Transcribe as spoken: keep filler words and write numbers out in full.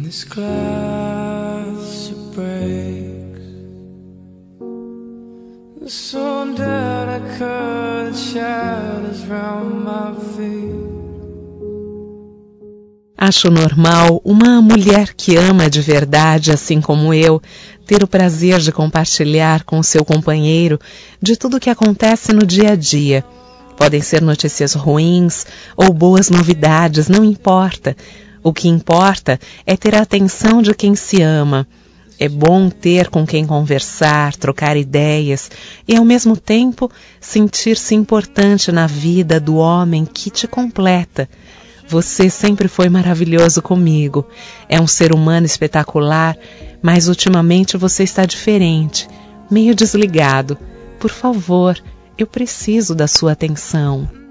this glass it breaks. The sun that I cut shadows round my feet. Acho normal uma mulher que ama de verdade, assim como eu, ter o prazer de compartilhar com o seu companheiro de tudo o que acontece no dia a dia. Podem ser notícias ruins ou boas novidades, não importa. O que importa é ter a atenção de quem se ama. É bom ter com quem conversar, trocar ideias e, ao mesmo tempo, sentir-se importante na vida do homem que te completa. Você sempre foi maravilhoso comigo. É um ser humano espetacular, mas ultimamente você está diferente, meio desligado. Por favor, eu preciso da sua atenção.